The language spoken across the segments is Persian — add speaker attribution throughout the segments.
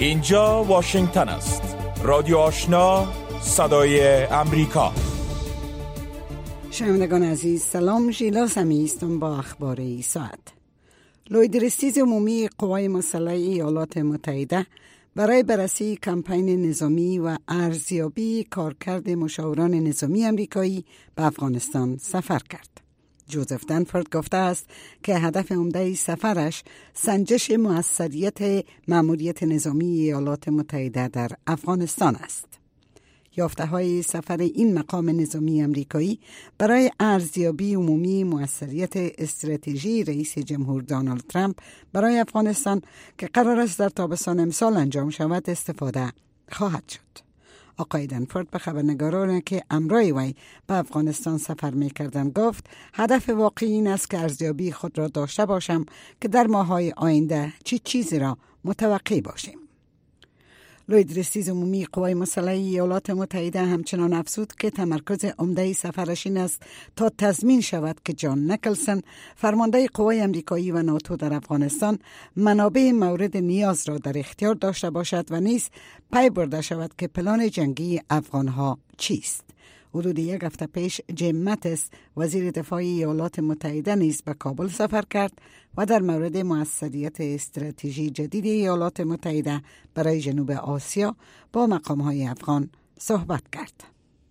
Speaker 1: اینجا واشنگتن است. رادیو آشنا، صدای امریکا.
Speaker 2: شنوندگان عزیز، سلام. ژیلا سمی هستم با اخبار این ساعت. لویدرستیز عمومی قوای مسلح ایالات متحده برای بررسی کمپین نظامی و ارزیابی کارکرد مشاوران نظامی امریکایی به افغانستان سفر کرد. جوزف دنفورد گفته است که هدف عمده سفرش سنجش موثریت مأموریت نظامی ایالات متحده در افغانستان است. یافته‌های سفر این مقام نظامی امریکایی برای ارزیابی عمومی موثریت استراتژی رئیس جمهور دونالد ترامپ برای افغانستان که قرار است در تابستان امسال انجام شود استفاده خواهد شد. آقای دنفورد به خبرنگاران که همراه وی به افغانستان سفر می‌کردند گفت هدف واقعی این است که ارزیابی خود را داشته باشم که در ماه‌های آینده چه چیزی را متوقع باشیم. لویدرستیز عمومی قوای مسلح ایالات متحده همچنان افزود که تمرکز عمده سفرش این است تا تضمین شود که جان نیکلسون، فرمانده قوای امریکایی و ناتو در افغانستان، منابع مورد نیاز را در اختیار داشته باشد و نیز پی برده شود که پلان جنگی افغانها چیست. حدود یک هفته پیش جیم ماتیس، وزیر دفاع ایالات متحده، نیز به کابل سفر کرد و در مورد موثریت استراتژی جدید ایالات متحده برای جنوب آسیا با مقام‌های افغان صحبت کرد.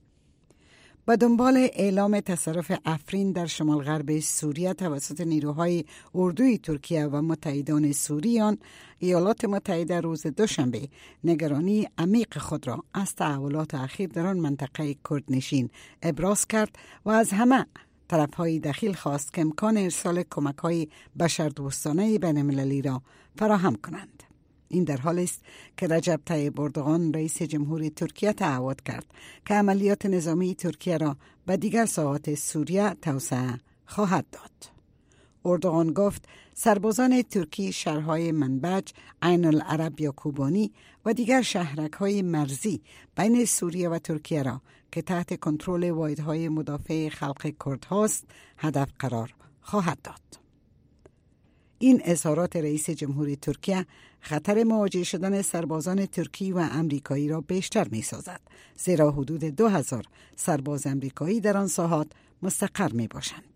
Speaker 2: به دنبال اعلام تصرف افرین در شمال غرب سوریه توسط نیروهای اردوی ترکیه و متحدان سوریان، ایالات متحده روز دوشنبه نگرانی عمیق خود را از تحولات اخیر در آن منطقه کردنشین ابراز کرد و از همه طرف‌های دخیل خواست که امکان ارسال کمک‌های بشردوستانه بین‌المللی را فراهم کنند. این در حالی است که رجب طیب اردوغان رئیس جمهور ترکیه تعهد کرد که عملیات نظامی ترکیه را به دیگر ساحات سوریه توسعه خواهد داد. اردوغان گفت سربازان ترکی شهرهای منبج، عین العرب یا کوبانی و دیگر شهرک‌های مرزی بین سوریه و ترکیه را که تحت کنترل واحدهای مدافع خلق کرد هاست هدف قرار خواهد داد. این اظهارات رئیس جمهور ترکیه خطر مواجه شدن سربازان ترکی و امریکایی را بیشتر می سازد، زیرا حدود 2000 سرباز امریکایی در آن ساحات مستقر می باشند.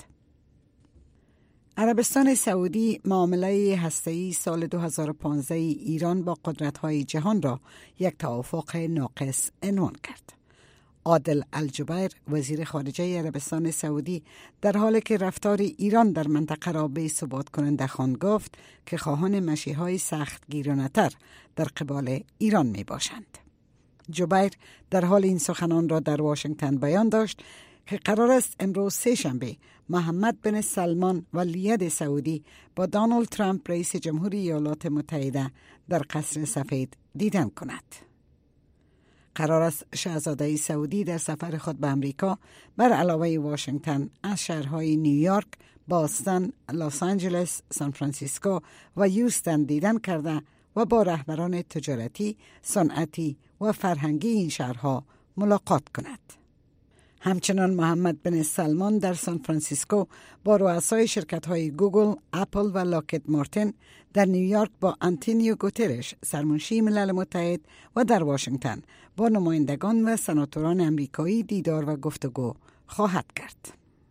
Speaker 2: عربستان سعودی معامله هسته‌ای سال 2015 ایران با قدرت‌های جهان را یک توافق ناقص عنوان کرد. عادل الجبیر، وزیر خارجه عربستان سعودی، در حالی که رفتار ایران در منطقه را بی ثبات کننده خواند، گفت که خواهان مشی‌های سختگیرانه‌تر در قبال ایران می باشند. جبیر در حال این سخنان را در واشنگتن بیان داشت که قرار است امروز سه‌شنبه محمد بن سلمان ولیعهد سعودی با دونالد ترامپ رئیس جمهوری ایالات متحده در قصر سفید دیدن کند. قرار است شاهزاده سعودی در سفر خود به امریکا بر علاوه واشنگتن از شهرهای نیویورک، باستون، لس آنجلس، سان فرانسیسکو و هیوستن دیدن کرده و با رهبران تجارتی، صنعتی و فرهنگی این شهرها ملاقات کند. همچنان محمد بن سلمان در سان فرانسیسکو با رؤسای شرکت‌های گوگل، اپل و لاکهید مارتین، در نیویورک با آنتونیو گوترش سرمنشی ملل متحد و در واشنگتن با نمایندگان و سناتوران امریکایی دیدار و گفتگو خواهد کرد.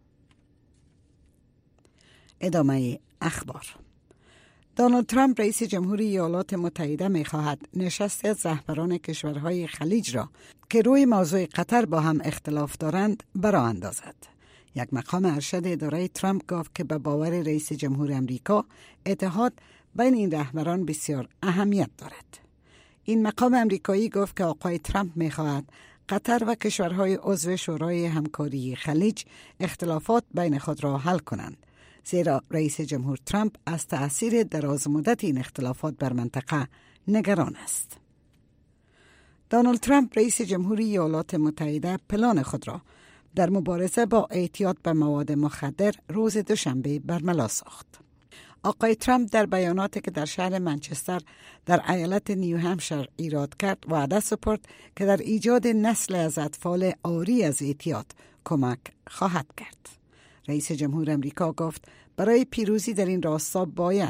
Speaker 2: ادامه اخبار. دونالد ترامپ رئیس جمهوری ایالات متحده می‌خواهد نشستی از رهبران کشورهای خلیج را که روی موضوع قطر با هم اختلاف دارند برآ اندازد. یک مقام ارشد اداره ترامپ گفت که به باور رئیس جمهور امریکا اتحاد بین این رهبران بسیار اهمیت دارد. این مقام امریکایی گفت که آقای ترامپ می‌خواهد قطر و کشورهای عضو شورای همکاری خلیج اختلافات بین خود را حل کنند، زیرا رئیس جمهور ترامپ از تأثیر درازمدت این اختلافات بر منطقه نگران است. دونالد ترامپ رئیس جمهوری ایالات متحده پلان خود را در مبارزه با اعتیاد به مواد مخدر روز دوشنبه برملا ساخت. آقای ترامپ در بیاناتی که در شهر منچستر در ایالت نیو همشایر ایراد کرد وعده سپرد که در ایجاد نسل از اطفال عاری از اعتیاد کمک خواهد کرد. رئیس جمهور امریکا گفت برای پیروزی در این راستا باید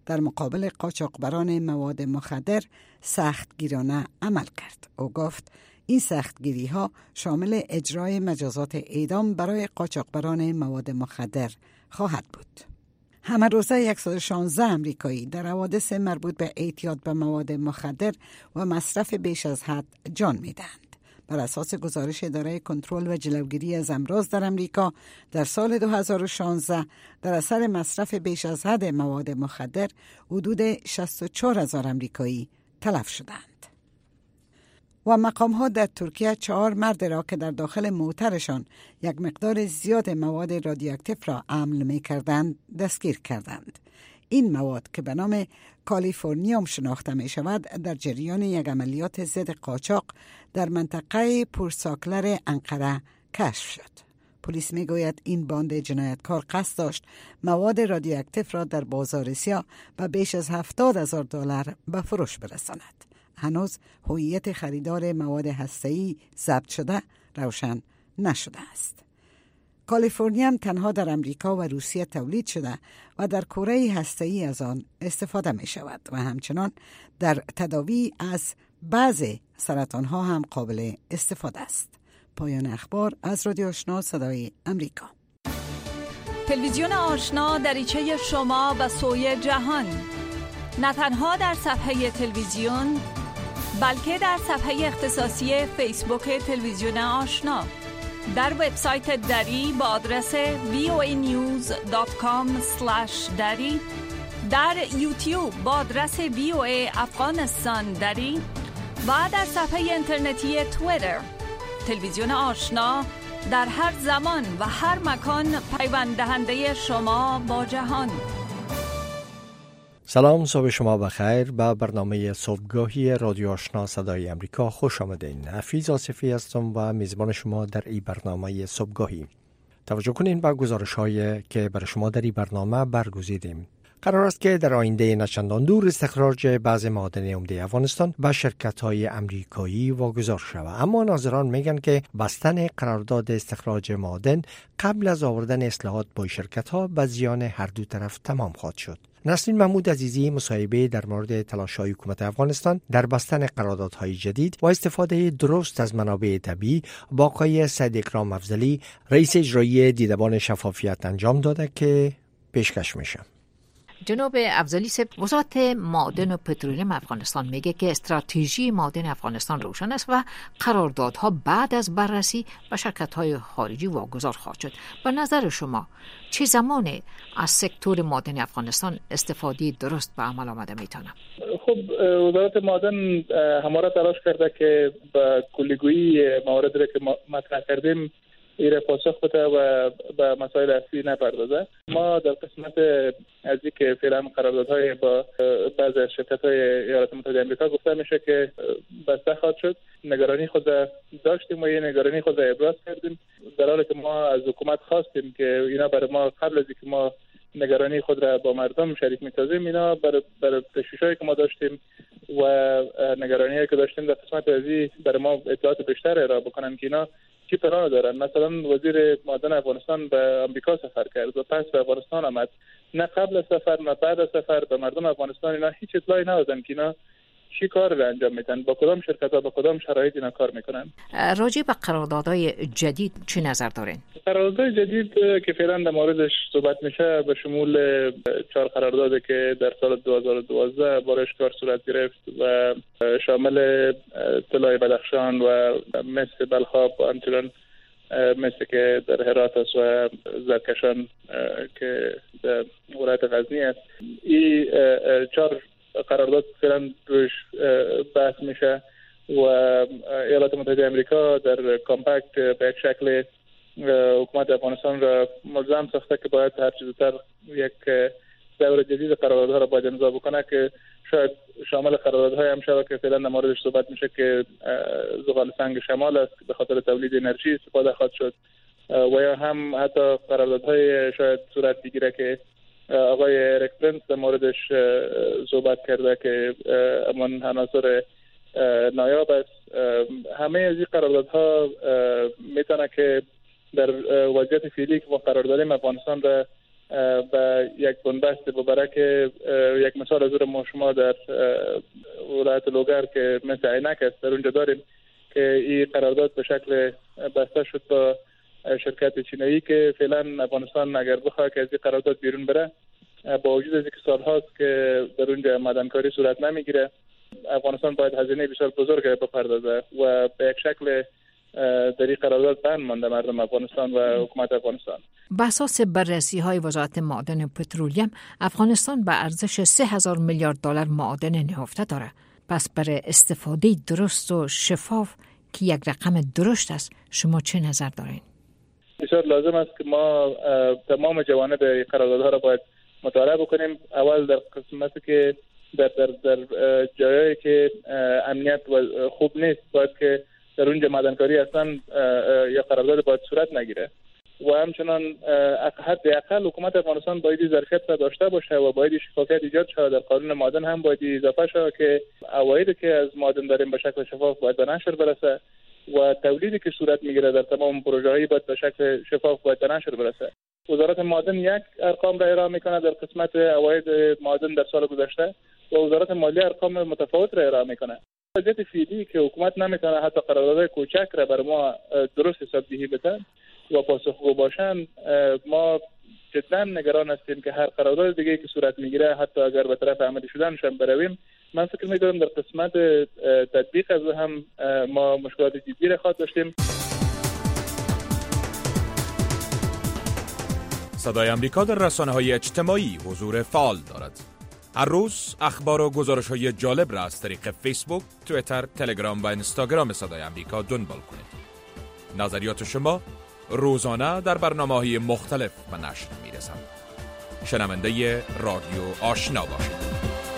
Speaker 2: در مقابل قاچاقبران مواد مخدر سختگیرانه عمل کرد. او گفت این سختگیری ها شامل اجرای مجازات اعدام برای قاچاقبران مواد مخدر خواهد بود. همه روزه 116 امریکایی در حوادث مربوط به اعتیاد به مواد مخدر و مصرف بیش از حد جان می‌دهند. بر اساس گزارش اداره کنترل و جلوگیری از امراض در امریکا، در سال 2016 در اثر مصرف بیش از حد مواد مخدر حدود 64,000 امریکایی تلف شدند. و مقام‌ها در ترکیه 4 مرد را که در داخل موترشان یک مقدار زیاد مواد رادیواکتیو را حمل می‌کردند دستگیر کردند. این مواد که به نام کالیفرنیوم شناخته می شود در جریان یک عملیات ضد قاچاق در منطقه پورساکلر انقره کشف شد. پلیس می گوید این باند جنایتکار قصد داشت مواد رادیواکتیو را در بازار سیاه به بیش از $70,000 به فروش برساند. هنوز هویت خریدار مواد هسته‌ای ثبت شده روشن نشده است. کالیفرنیم تنها در امریکا و روسیه تولید شده و در کره هسته‌ای از آن استفاده می شود و همچنان در تداوی از بعضی سرطان‌ها هم قابل استفاده است. پایان اخبار از رادیو آشنا صدای امریکا.
Speaker 3: تلویزیون آشنا دریچه شما به سوی جهان، نه تنها در صفحه تلویزیون بلکه در صفحه اختصاصی فیسبوک تلویزیون آشنا، در وبسایت دری با آدرس voanews.com/dari، در یوتیوب با آدرس VOA افغانستان دری و در صفحه اینترنتی توییتر. تلویزیون آشنا در هر زمان و هر مکان پیوند دهنده شما با جهان.
Speaker 4: سلام، صبح شما بخیر. به برنامه صبحگاهی رادیو آشنا صدای امریکا خوش آمدین. حفیظ آصفی هستم و میزبان شما در این برنامه صبحگاهی. توجه کنین به گزارش‌هایی که برای شما در این برنامه برگزیدیم. قرار است که در آینده نچندان دور استخراج بعض معادن عمده افغانستان به شرکت‌های امریکایی واگذار شود، اما ناظران میگن که بستن قرارداد استخراج معادن قبل از آوردن اصلاحات با شرکت‌ها به زیان هر دو طرف تمام خواهد شد. نسرین محمود عزیزی مصاحبه در مورد تلاش‌های حکومت افغانستان در بستن قراردادهای جدید و استفاده درست از منابع طبیعی با آقای سید اکرام افضلی، رئیس اجرایی دیدبان شفافیت انجام داده که پیشکش میشه.
Speaker 5: جناب افضلی صاحب، وزارت معادن و پترولیم افغانستان میگه که استراتژی معادن افغانستان روشن است و قراردادها بعد از بررسی به شرکت‌های خارجی واگذار خواهد شد. به نظر شما چه زمانی از سکتور معادن افغانستان استفاده درست به عمل آمده میتونه؟
Speaker 6: خب وزارت معادن همواره تلاش کرده که به کلیگویی مواردی که مطرح کردیم ایره پاسخ بده و به مسائل اصلی نپردازه. ما در قسمت از اینکه فعلا قراردادهای با بعضی از شرکت‌های ایالات متحده آمریکا گفته میشه که بسته خواهد شد، نگرانی خود داشتیم و این نگرانی خود ابراز کردیم، در حالی که ما از حکومت خواستیم که اینا برای ما قبل از اینکه ما نگرانی خود را با مردم شریک می‌سازیم، اینا برای تشویشایی که ما داشتیم و نگرانی‌هایی که داشتیم در قسمت ازی برای ما اطلاعات بیشتر ارائه بکنن که اینا چی پلان دارن. مثلا وزیر معادن افغانستان به آمریکا سفر کرد و پس به افغانستان آمد، نه قبل از سفر نه بعد از سفر به مردم افغانستان اینا هیچ اطلاعی ندادن که اینا چی کار را انجام میدن، با کدام شرکت‌ها با کدام شرایط اینا کار میکنن.
Speaker 5: راجع به قراردادهای جدید چه نظر دارین؟
Speaker 6: قرارداد جدید که فعلا در موردش صحبت میشه به شمول 4 قراردادی که در سال 2012 بارش کار صورت گرفت و شامل طلای بدخشان و مس بلخاب و همچنان مثل که در هرات است و زرکشان که در ولایت غزنی است. این 4 قرارداد فعلا روش بحث میشه و ایالات متحده آمریکا در کامپکت به یک شکل حکومت افغانستان را ملزم ساخته که باید هر چیز زودتر یک دور جدید قراردادها را باید امضا بکنه که شاید شامل قراردادهای هم شود که فعلا در موردش صحبت میشه که زغال سنگ شمال است که به خاطر تولید انرژی استفاده خواهد شد و یا هم حتی قراردادهای شاید صورت بگیره که آقای اریک پرنس در موردش صحبت کرده که امان عناصر نایاب است. همه از این قراردادها میتونه که در وضعیت فعلی که ما قرار داریم افغانستان را به یک بنبست مبارک. یک مثال از ما شما در ولایت لوگر که مثل عینک است در اونجا داریم که این قرارداد به شکل بسته شد با شرکت چینایی که فعلا افغانستان اگر بخواد که از این قرارداد بیرون بره، با وجود از اینکه سالهاست که در اونجا معدنکاری صورت نمیگیره، افغانستان باید هزینه بسیار بزرگ بپردازه و به یک شکل در این قرارداد بند مانده مردم افغانستان و حکومت افغانستان.
Speaker 5: به اساس بررسی‌های وزارت معادن و پترولیم، افغانستان به ارزش 3000 میلیارد دلار معادن نهفته دارد. پس برای استفاده درست و شفاف که یک رقم درشت است، شما چه نظر دارین؟
Speaker 6: بسیار لازم است که ما تمام جوانب قراردادها را باید مطالعه بکنیم. اول در قسمتی که در جایی که امنیت و خوب نیست باید که در اونجا معدنکاری اصلا یا قرارداد باید صورت نگیره و همچنان حداقل حکومت افغانستان باید ظرفیت را داشته باشه و باید شفافیت ایجاد شود. در قانون معدن هم باید اضافه شود که عوایدی که از معدن داریم به شکل شفاف باید به نشر برسه و تولیدی که صورت میگیره در تمام پروژه‌های باید به شکل شفاف باید به نشر برسه. وزارت معدن یک ارقام را ارائه میکنه در قسمت عواید معدن در سال گذشته و وزارت مالیه ارقام متفاوت را ارائه میکنه. وضعیت فعلی که حکومت نمیتونه حتی قراردادهای کوچک را بر ما درست حسابدهی بده و پاسخگو باشن، ما جدا نگران هستیم که هر قرارداد دیگه که صورت میگیره حتی اگر به طرف عملی شدنش هم برویم، من فکر می‌کنم در قسمت تطبیق از هم ما مشکلات جدی را خواهد داشتیم.
Speaker 1: صدای امریکا در رسانه‌های اجتماعی حضور فعال دارد. هر روز اخبار و گزارش‌های جالب را از طریق فیسبوک، توییتر، تلگرام و اینستاگرام صدای امریکا دنبال کنید. نظریات شما روزانه در برنامه‌های مختلف به نشر می‌رسند. شنونده رادیو آشنا باشید.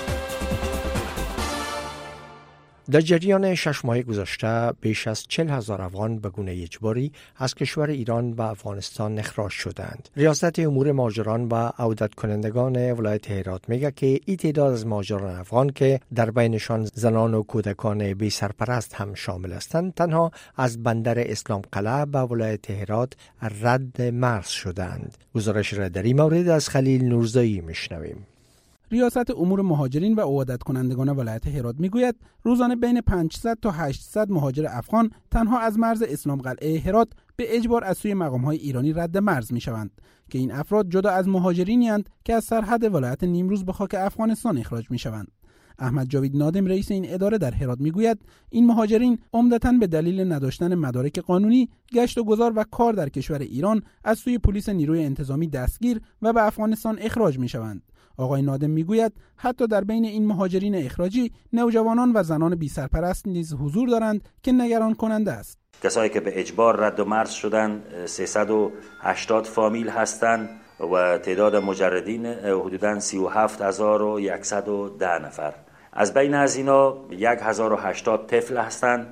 Speaker 4: در جریان 6 ماه گذشته بیش از 40,000 افغان به گونه اجباری از کشور ایران و افغانستان اخراج شدند. ریاست امور مهاجران و عودت کنندگان ولایت هرات میگه که این تعداد از مهاجران افغان که در بینشان زنان و کودکان بی سرپرست هم شامل هستند، تنها از بندر اسلام قلعه به ولایت هرات رد مرز شدند. گزارش را در این مورد از خلیل نورزایی میشنویم.
Speaker 7: ریاست امور مهاجرین و عودت کنندگان ولایت هرات میگوید روزانه بین 500 تا 800 مهاجر افغان تنها از مرز اسلام قلعه هرات به اجبار از سوی مقام‌های ایرانی رد مرز میشوند که این افراد جدا از مهاجرینی اند که از سرحد ولایت نیمروز به خاک افغانستان اخراج میشوند. احمد جاوید نادم رئیس این اداره در هرات میگوید این مهاجرین عمدتاً به دلیل نداشتن مدارک قانونی گشت و گذار و کار در کشور ایران از سوی پلیس نیروی انتظامی دستگیر و به افغانستان اخراج میشوند. آقای نادم میگوید حتی در بین این مهاجرین اخراجی نوجوانان و زنان بی سرپرست نیز حضور دارند که نگران کننده است.
Speaker 8: کسایی که به اجبار رد و مرز شدند 380 فامیل هستند و تعداد مجردین حدوداً 37,110 نفر. از بین از اینا 1080 طفل هستند،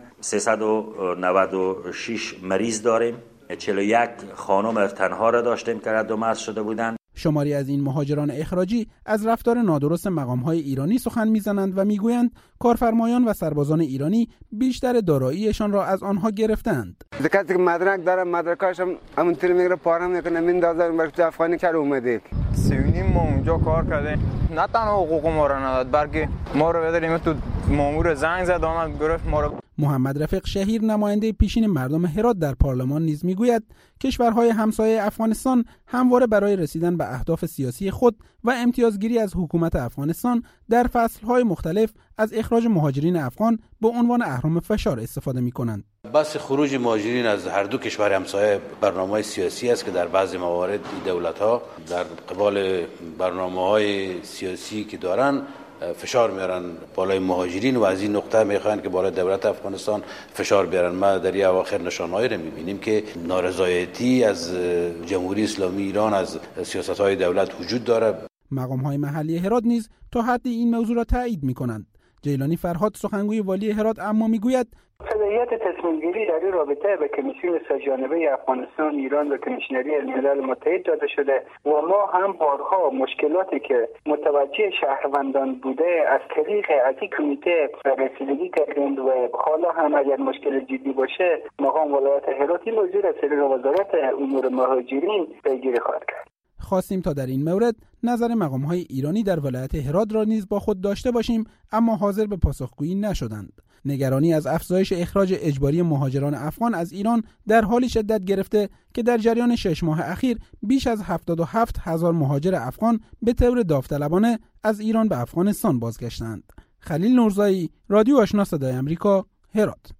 Speaker 8: 396 مریض داریم، 41 خانم تنها را داشتیم که رد و مرز شده بودند.
Speaker 7: شماری از این مهاجران اخراجی از رفتار نادرست مقام‌های ایرانی سخن می‌زنند و می‌گویند کارفرمایان و سربازان ایرانی بیشتر داراییشان را از آنها گرفتند.
Speaker 9: کسی که مدرک داره مدرکاش هم همونطوری میگیره پاره میکنه میندازه برای افغانی کار اومده.
Speaker 10: 3 ما اونجا کار کردیم، نه تنها حقوق ما را نداد بلکه ما رو بداریم تو مامور زنگ زد آمد گرفت ما رو.
Speaker 7: محمد رفیق شهیر نماینده پیشین مردم هرات در پارلمان نیز میگوید کشورهای همسایه افغانستان همواره برای رسیدن به اهداف سیاسی خود و امتیازگیری از حکومت افغانستان در فصلهای مختلف از اخراج مهاجرین افغان به عنوان اهرم فشار استفاده می‌کنند.
Speaker 11: بس خروج مهاجرین از هر دو کشور همسایه برنامه‌های سیاسی است که در بعضی موارد دولت‌ها در قبال برنامه‌های سیاسی که دارن فشار میارن بالای مهاجرین و از این نقطه میخوان که بالای دولت افغانستان فشار بیارن. ما در این اواخر نشانه‌ای رو میبینیم که نارضایتی از جمهوری اسلامی ایران از سیاست‌های دولت وجود داره.
Speaker 7: مقام‌های محلی هرات نیز تا حدی این موضوع را تایید میکنند. جیلانی فرهاد سخنگوی والی هرات اما میگوید
Speaker 12: صلاحیت تصمیم‌گیری در این رابطه به کمیسیون سه‌جانبه افغانستان، ایران و کمیشنری ملل متحد داده شده و ما هم بارها مشکلاتی که متوجه شهروندان بوده از طریق از این کمیته رسیدگی کردند و حالا هم اگر مشکل جدی باشه مقام ولایت هرات این موضوع را از طریق وزارت امور مهاجرین پیگیری خواهد کرد.
Speaker 7: خواستیم تا در این مورد نظر مقام‌های ایرانی در ولایت هرات را نیز با خود داشته باشیم، اما حاضر به پاسخگویی نشدند. نگرانی از افزایش اخراج اجباری مهاجران افغان از ایران در حالی شدت گرفته که در جریان 6 ماه اخیر بیش از 77,000 مهاجر افغان به طور داوطلبانه از ایران به افغانستان بازگشتند. خلیل نورزایی، رادیو آشنا صدای آمریکا، هرات.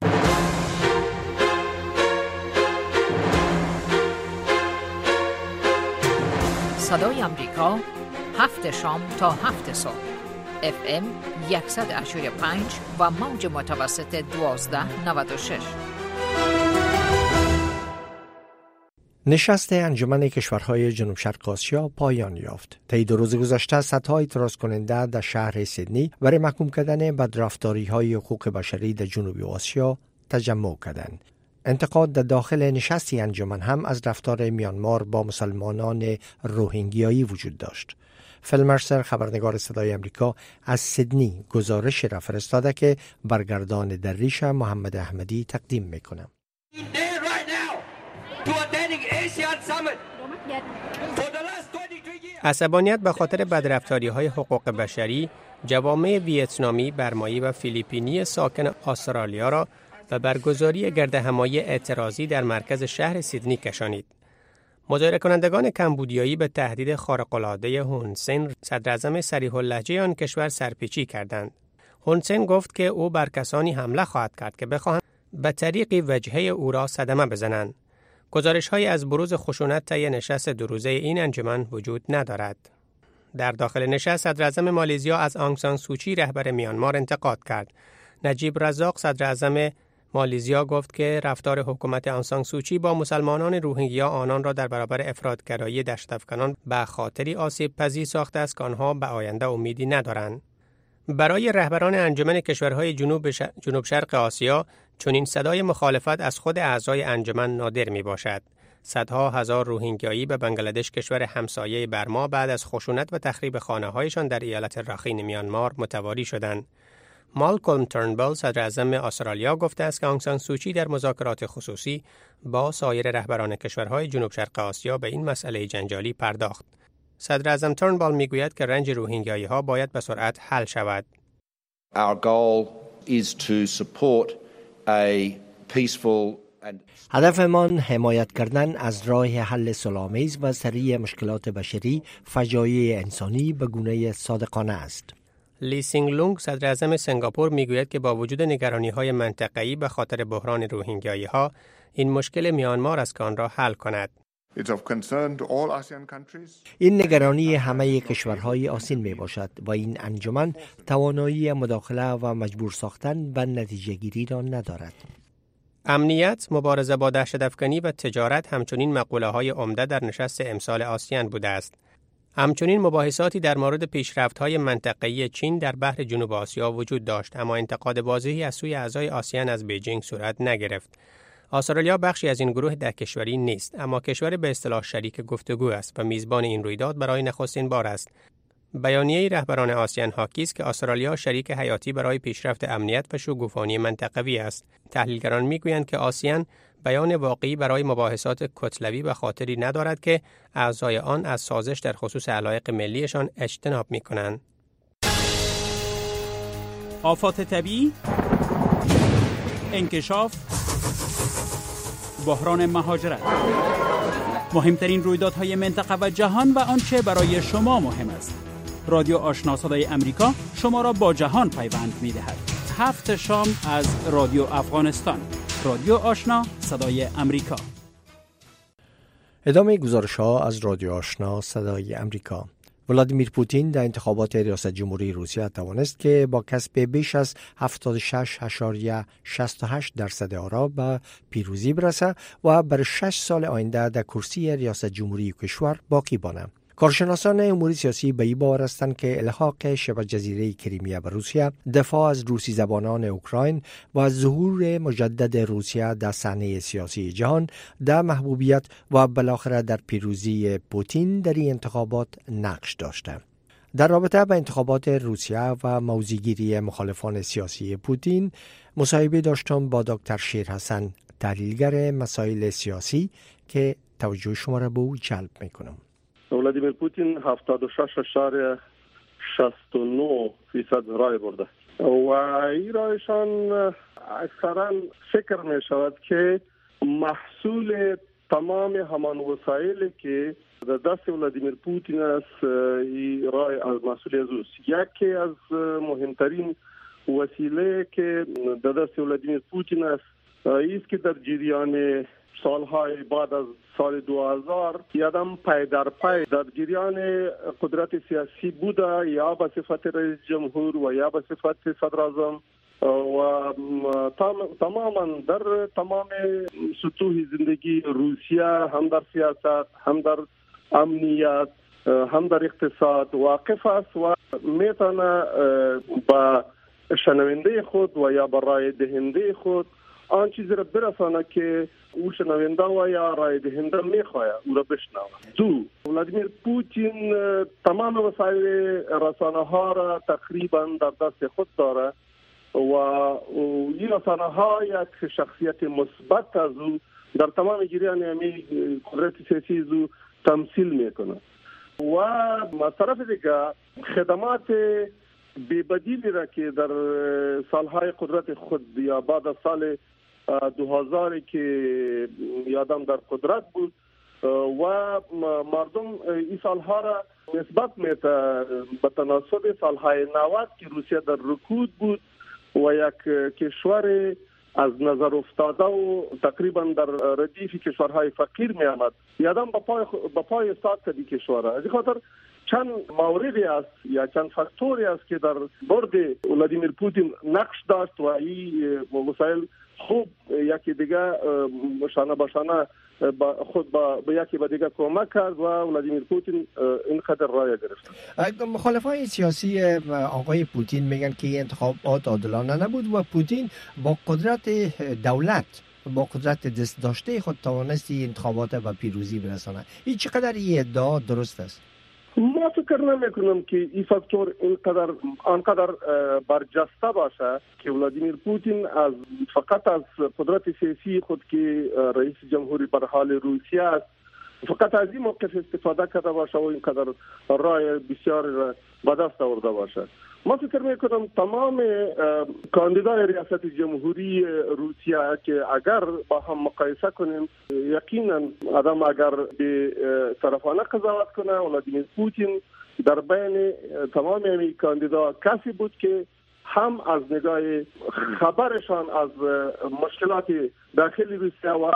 Speaker 5: صدای آمریکا 7 شام تا 7 صبح FM 100.5 و موج متوسط 1296.
Speaker 4: نشست انجمن کشورهای جنوب شرق آسیا پایان یافت. طی 2 روز گذشته صدها اعتراض کننده در شهر سیدنی برای محکوم کردن بدرفتاری‌های حقوق بشری در جنوب آسیا تجمع کردند. انتقاد در داخل نشستی انجمن هم از رفتار میانمار با مسلمانان روهینگیایی وجود داشت. فیل مرسر، خبرنگار صدای آمریکا از سیدنی، گزارش را فرستاده که برگردان دریش محمد احمدی تقدیم میکنم.
Speaker 13: عصبانیت به خاطر بدرفتاری‌های حقوق بشری جوامع ویتنامی، برمایی و فیلیپینی ساکن استرالیا را به برگزاری گردهمایی اعتراضی در مرکز شهر سیدنی کشانید. مظاهره کنندگان کمبودیایی به تهدید خارق‌العاده هون سن، صدراعظم صریح اللهجه آن کشور، سرپیچی کردند. هون سن گفت که او بر کسانی حمله خواهد کرد که بخواهند به طریق وجهه او را صدمه بزنند. گزارش‌هایی از بروز خشونت طی نشست 2 روزه این انجمن وجود ندارد. در داخل نشست صدراعظم مالزیا از آنگ سان سوچی رهبر میانمار انتقاد کرد. نجیب رزاق صدراعظم مالزیا گفت که رفتار حکومت آنگ سان سوچی با مسلمانان روهینگیا آنان را در برابر افراطگرایی دشت‌افکنان به خاطری آسیب پذیر ساخته است که آنها به آینده امیدی ندارند. برای رهبران انجمن کشورهای جنوب شرق آسیا چنین صدای مخالفت از خود اعضای انجمن نادر می باشد. صدها هزار روهینگیایی به بنگلادش، کشور همسایه برما، بعد از خشونت و تخریب خانه‌هایشان در ایالت راخین میانمار متواری شدند. مالکولم ترنبل، صدراعظم استرالیا، گفته است که آنگ سان سوچی در مذاکرات خصوصی با سایر رهبران کشورهای جنوب شرق آسیا به این مسئله جنجالی پرداخت. صدراعظم ترنبل میگوید که رنج روهینگیایی‌ها باید به سرعت حل شود.
Speaker 14: Our goal is to support a peaceful
Speaker 4: هدفمان حمایت کردن از راه حل صلح‌آمیز و سریع مشکلات بشری، فجایع انسانی به گونه صادقانه است.
Speaker 13: لی سینگ لونگ، صدراعظم سنگاپور، میگوید که با وجود نگرانی‌های منطقه‌ای به خاطر بحران روهینگیایی‌ها، این مشکل میانمار است که آن را حل کند.
Speaker 4: این نگرانی همه کشورهای آسیان می باشد و این انجمن توانایی مداخله و مجبور ساختن به نتیجه گیری را ندارد.
Speaker 13: امنیت، مبارزه با دهشت‌افکنی و تجارت همچنین مقوله‌های عمده در نشست امسال آسیان بوده است. همچنین مباحثاتی در مورد پیشرفت‌های منطقه‌ای چین در بحر جنوب آسیا وجود داشت، اما انتقاد واضحی از سوی اعضای آسیان از بیجینگ صورت نگرفت. استرالیا بخشی از این گروه ده کشوری نیست، اما کشور به اصطلاح شریک گفتگو است و میزبان این رویداد برای نخستین بار است. بیانیه رهبران آسیان حاکی است که استرالیا شریک حیاتی برای پیشرفت امنیت و شکوفایی منطقوی است. تحلیلگران میگویند که آسیان بیان واقعی برای مباحثات کتلوی به خاطری ندارد که اعضای آن از سازش در خصوص علایق ملیشان اجتناب می‌کنند.
Speaker 15: آفات طبیعی، انکشاف، بحران مهاجرت، مهمترین رویدادهای منطقه و جهان و آنچه برای شما مهم است. رادیو آشنا صدای آمریکا شما را با جهان پیوند می‌دهد. 7 شام از رادیو افغانستان. رادیو آشنا صدای آمریکا.
Speaker 4: ادامه گزارش‌ها از رادیو آشنا صدای آمریکا. ولادیمیر پوتین در انتخابات ریاست جمهوری روسیه توانست که با کسب بیش از 76.68% آرا به پیروزی برسه و بر 6 سال آینده در کرسی ریاست جمهوری کشور باقی ماند. کارشناسان امور سیاسی به این باور هستند که الحاق شبه جزیره کریمیا به روسیه، دفاع از روسی زبانان اوکراین و ظهور مجدد روسیه در صحنه سیاسی جهان در محبوبیت و بالاخره در پیروزی پوتین در این انتخابات نقش داشته. در رابطه با انتخابات روسیه و موضع‌گیری مخالفان سیاسی پوتین مصاحبه داشتم با دکتر شیر حسن، تحلیلگر مسائل سیاسی، که توجه شما را به او جلب میکنم.
Speaker 16: ولادیمیر پوتین 76.69% رای برده و این رایشان اکثرا فکر می شود که محصول تمام همان وسایلی که در دست ولادیمیر پوتین است، این رای از محصول از اوست. یکی از مهمترین وسیله که در دست ولادیمیر پوتین است است که در جریان سالهای بعد از سال 2000 یادم پای در پای در جریان قدرت سیاسی بوده، یا به صفت رئیس جمهور و یا به صفت صدر اعظم و تماما در تمام سطوح زندگی روسیه، هم در سیاست، هم در امنیت، هم در اقتصاد واقف است و میتونه با شنونده خود و یا با رای دهنده خود آن چیزی را برسانه که او شنونده و یا رای دهنده میخواهد او را بشنوه. ولادیمیر پوتین تمام وسایل رسانه ها را تقریبا در دست خود داره و این رسانه ها یک شخصیت مثبت از او در تمام جریان امی قدرت سیاسی از او تمثیل میکنه و از طرف دیگه خدمات بی‌بدیلی را که در سالهای قدرت خود یا بعد از سال 2000 که یادم در قدرت بود و مردم این سالها را نسبت میده به تناسب سالهای 90 که روسیه در رکود بود و یک کشور از نظر افتاده و تقریبا در ردیف کشورهای فقیر می آمد. یادم به پای استاد کدی کشور. از این خاطر چند موردی است یا چند فاکتوری است که در برد ولادیمیر پوتین نقش داشت و این مسائل خوب یکی دیگه شانه به شانه خود به یکی به دیگه کمک کرد و ولادیمیر پوتین اینقدر رای گرفت.
Speaker 4: مخالفای سیاسی آقای پوتین میگن که انتخابات عادلانه نبود و پوتین با قدرت دولت، با قدرت دست داشته خود توانستی انتخابات و پیروزی برسانه. این چقدر این ادعا درست است؟
Speaker 16: ما فکر نمیکنم که این فاکتور آنقدر برجسته باشه که ولادیمیر پوتین فقط از قدرت سیاسی خود که رئیس جمهوری بر حال روسیه است فقط از این موقف استفاده کرده باشه و اینقدر رای بسیار به دست آورده باشه. ما فکر میکنم تمام کاندیدای ریاست جمهوری روسیه که اگر با هم مقایسه کنیم یقینا آدم اگر به طرفانه قضاوت کنه ولادیمیر پوتین در بین تمام این کاندیدا کسی بود که هم از نگاه خبرشان از مشکلات داخلی روسیه و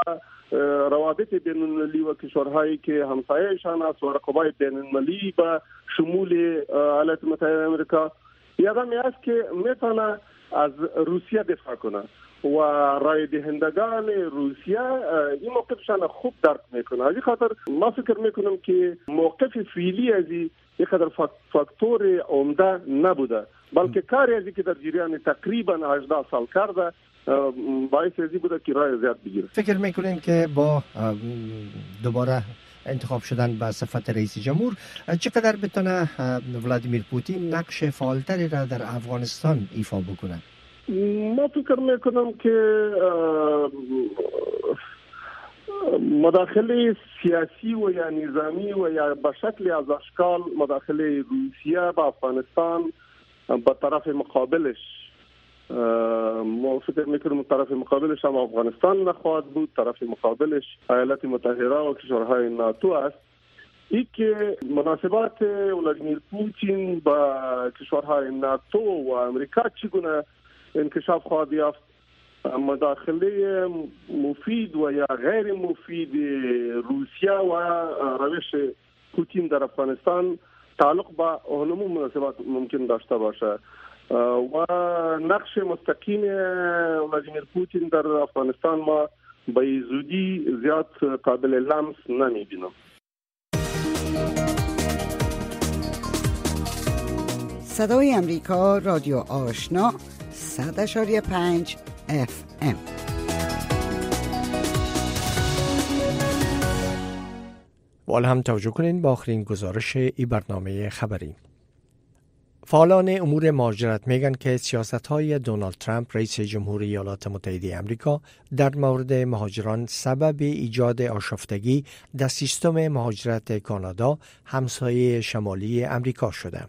Speaker 16: روابط بین المللی و کشورهایی که همسایه‌شان است و رقابت بین المللی به شمول ایالات متحده آمریکا یادم است که میتونه از روسیه دفاع کنه و رای دهندگان روسیه این موقفشان خوب درک میکنه. از این خاطر ما فکر میکنم که موقف فعلی از این قدر فاکتور عمده نبوده، بلکه کاری از که در جریان تقریبا 18 سال کرده باعث ازی بوده که رای زیاد بگیره.
Speaker 4: فکر میکنین که با دوباره انتخاب شدن به صفت رئیس جمهور چقدر بتونه ولادیمیر پوتین نقش فعالتری را در افغانستان ایفا بکنه؟
Speaker 16: ما فکر میکنم که مداخله سیاسی و یا نظامی و یا به شکل از اشکال مداخله روسیه به افغانستان به طرف مقابلش ما فکر میکنم طرف مقابلش هم افغانستان نخواهد بود، طرف مقابلش ایالات متحده و کشورهای ناتو است. این که مناسبات ولادیمیر پوتین با کشورهای ناتو و امریکا چگونه انکشاف خواهد یافت، مداخله مفید و یا غیر مفید روسیه و روش پوتین در افغانستان تعلق با همون مناسبات ممکن داشته باشه و نقش مستقیم ولادیمیر پوتین در افغانستان ما به زودی زیاد قابل لمس نمیبینم.
Speaker 2: صدای امریکا رادیو آشنا 100.5 FM.
Speaker 4: و هم توجه کنین با آخرین گزارش ای برنامه خبری. فعالان امور مهاجرت میگن که سیاست‌های دونالد ترامپ رئیس جمهوری ایالات متحده آمریکا در مورد مهاجران سبب ایجاد آشفتگی در سیستم مهاجرت کانادا همسایه شمالی آمریکا شده.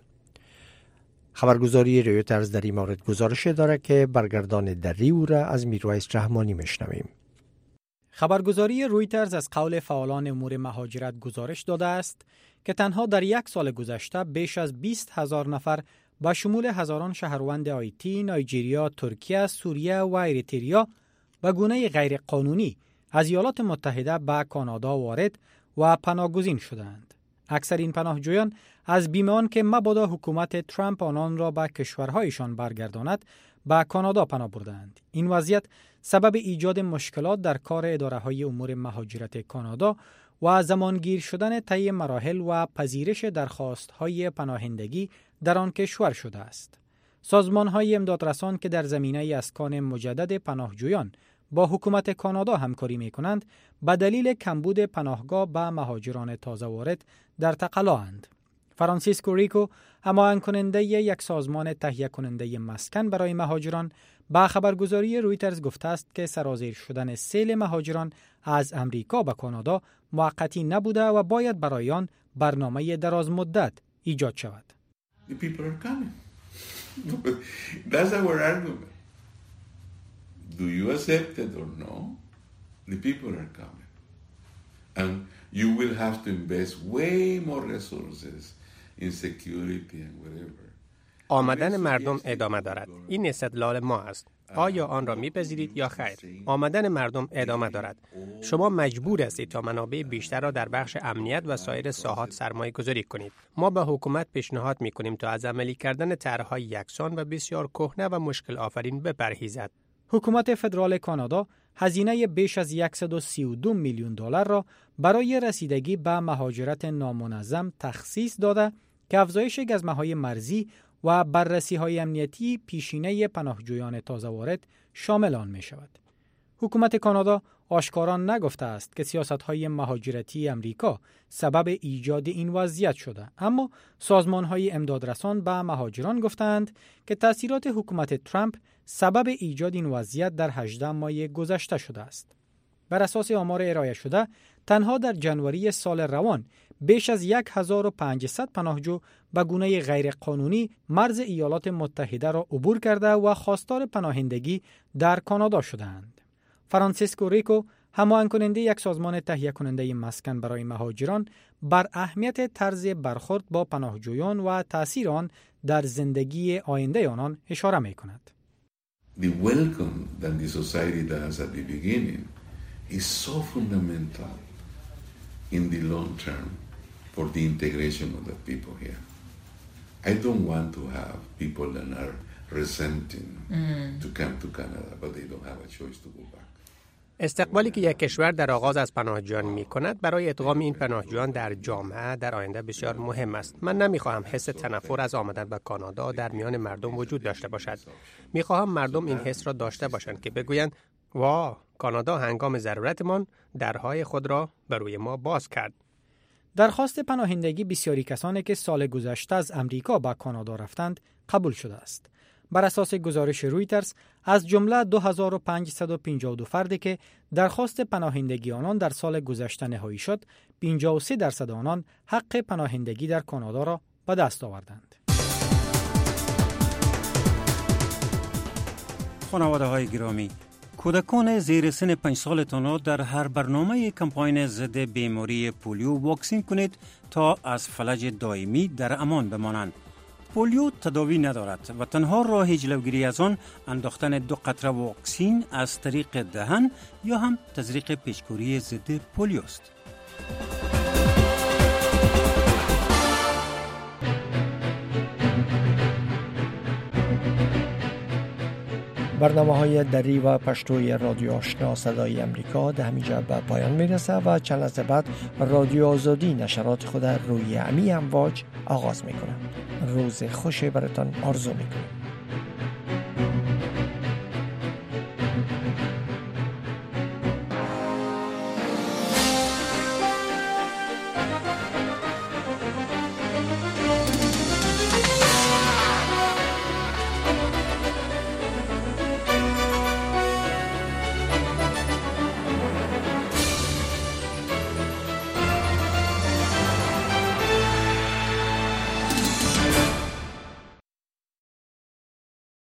Speaker 4: خبرگزاری رویترز در این مورد گزارش داره که برگردان دری او را از میرویس رحمانی میشنویم.
Speaker 17: خبرگزاری رویترز از قول فعالان امور مهاجرت گزارش داده است که تنها در یک سال گذشته بیش از 20,000 نفر با شمول هزاران شهروند آیتی، نایجیریا، ترکیه، سوریه و اریتریا به گونه غیر قانونی از ایالات متحده به کانادا وارد و پناهگزین شدند. اکثر این پناهجویان از بیم آن که مبادا حکومت ترامپ آنان را به کشورهایشان برگرداند به کانادا پناه بردند. این وضعیت سبب ایجاد مشکلات در کار اداره‌های امور مهاجرت کانادا و زمانگیر شدن طی مراحل و پذیرش درخواست‌های پناهندگی در آن کشور شده است. سازمان‌های امدادرسان که در زمینه اسکان مجدد پناهجویان با حکومت کانادا همکاری می‌کنند، به دلیل کمبود پناهگاه به مهاجران تازه وارد در تقلااند. فرانسیسکو ریکو، هماهنگ کننده یک سازمان تهیه کننده مسکن برای مهاجران، با خبرگزاری رویترز گفته است که سرازیر شدن سیل مهاجران از امریکا به کانادا موقتی نبوده و باید برای آن برنامه دراز مدت ایجاد شود.
Speaker 18: The people are coming. That's our argument. Do you accept it or no? The people are coming. And you will have to invest way more resources in security and whatever.
Speaker 13: آمدن مردم ادامه دارد. این استدلال ما است. آیا آن را میپذیرید یا خیر؟ آمدن مردم ادامه دارد. شما مجبور هستید تا منابع بیشتر را در بخش امنیت و سایر ساحات سرمایه گذاری کنید. ما به حکومت پیشنهاد میکنیم تا از عملی کردن طرح‌های یکسان و بسیار کهنه و مشکل آفرین بپرهیزد.
Speaker 17: حکومت فدرال کانادا هزینه بیش از 132 میلیون دلار را برای رسیدگی به مهاجرت نامنظم تخصیص داده که افزایش گزمه‌های مرزی و بررسی‌های امنیتی پیشینه پناهجویان تازه وارد شامل آن می شود. حکومت کانادا آشکارا نگفته است که سیاست‌های مهاجرتی امریکا سبب ایجاد این وضعیت شده، اما سازمان‌های امدادرسان به مهاجران گفتند که تأثیرات حکومت ترامپ سبب ایجاد این وضعیت در 18 ماه گذشته شده است. بر اساس آمار ارائه شده، تنها در جنوری سال روان بیش از 1500 پناهجو به گونه غیر قانونی مرز ایالات متحده را عبور کرده و خواستار پناهندگی در کانادا شدند. فرانسیسکو ریکو، هماهنگ کننده یک سازمان تهیه کننده مسکن برای مهاجران، بر اهمیت طرز برخورد با پناهجویان و تأثیر آن در زندگی آینده آنان اشاره می‌کند.
Speaker 18: The welcome that the society does at the beginning is so fundamental in the long term for the integration of the people here. I don't want to have people that are resenting to come to Canada, but they don't have a choice to go back.
Speaker 13: استقبالی که یک کشور در آغاز از پناهجویان می کند برای ادغام این پناهجویان در جامعه در آینده بسیار مهم است. من نمیخواهم حس تنفر از آمدن به کانادا در میان مردم وجود داشته باشد. میخواهم مردم این حس را داشته باشند که بگویند واه، کانادا هنگام ضرورتمان درهای خود را بروی ما باز کرد.
Speaker 17: درخواست پناهندگی بسیاری کسانی که سال گذشته از امریکا به کانادا رفتند قبول شده است. بر اساس گزارش رویترز، از جمله 2552 فردی که درخواست پناهندگی آنان در سال گذشته نهایی شد، 53% آنان حق پناهندگی در کانادا را به دست آوردند.
Speaker 15: خانواده‌های گرامی، کودکان زیر سن 5 سالتان را در هر برنامه کمپاین ضد بیماری پولیو واکسین کنید تا از فلج دائمی در امان بمانند. پولیو تداوی ندارد و تنها راه جلوگیری از آن انداختن 2 قطره واکسین از طریق دهن یا هم تزریق پیچکوری ضد پولیو است.
Speaker 4: برنامه‌های دری و پشتوی رادیو آشنا صدای امریکا در همینجا به پایان میرسه و چند لحظه بعد رادیو آزادی نشرات خود روی امی امواج آغاز میکنه. روز خوشی براتان آرزو میکنم.